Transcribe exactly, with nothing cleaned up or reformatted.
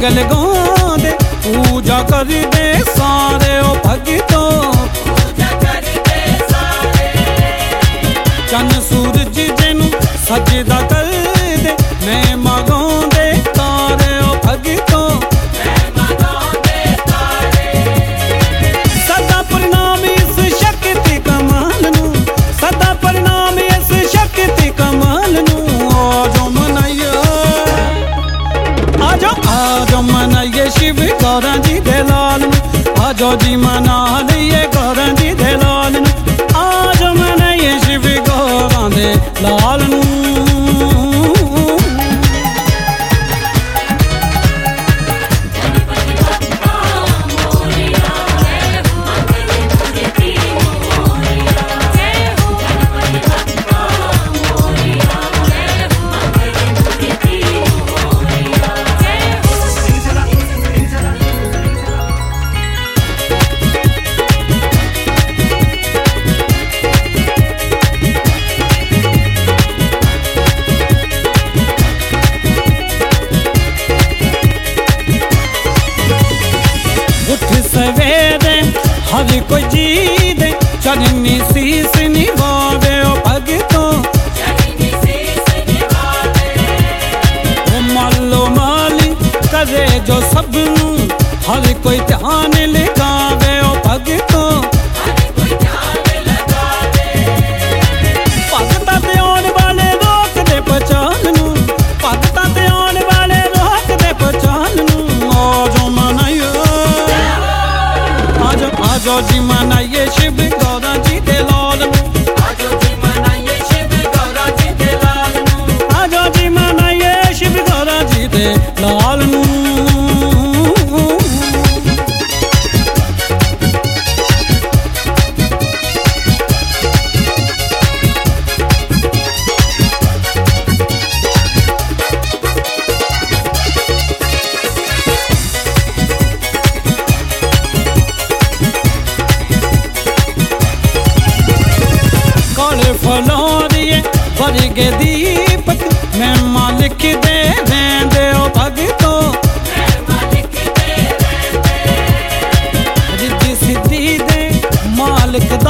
मंगल गांदे पूजा कर दे सारे ओ भगतों, चन सूरज जिनू सजदा कर दे मैं मगांदे तारे ओ भगतों। सदा प्रणाम इस शक्ति कमाल नू, सदा प्रणाम इस शक्ति कमाल नू। आजो मनाइए आजो आजो मनाइए शिव गौरा जी दे लाल नू, आजो जी मना लइए गौरा जी दे लाल नू, आजो मनाइए शिव गौरा दे लाल नू। सवेरे हर कोई जी दे चरनी शीस निभावे ओ भगतों, ओ मालो माली करे जो सबनू हर कोई ध्यान लगावे ओ भगतों। भगतां ते आने वाले रोक दे पहचान नू, भगतां ते आने वाले रोक दे पहचान नू। आजो मनाइए आजो आजो जी मनाइए शिव गौरा जी दे लाल नू, आजो जी मनाइए शिव गौरा जी दे लाल नू, आजो जी मनाइए शिव गौरा जी दे लाल नू। फलोरिए वर्गे दीपक मैं मालिक दे रेंदे ओ भगतों, रिद्धि सिद्धि दे मालिक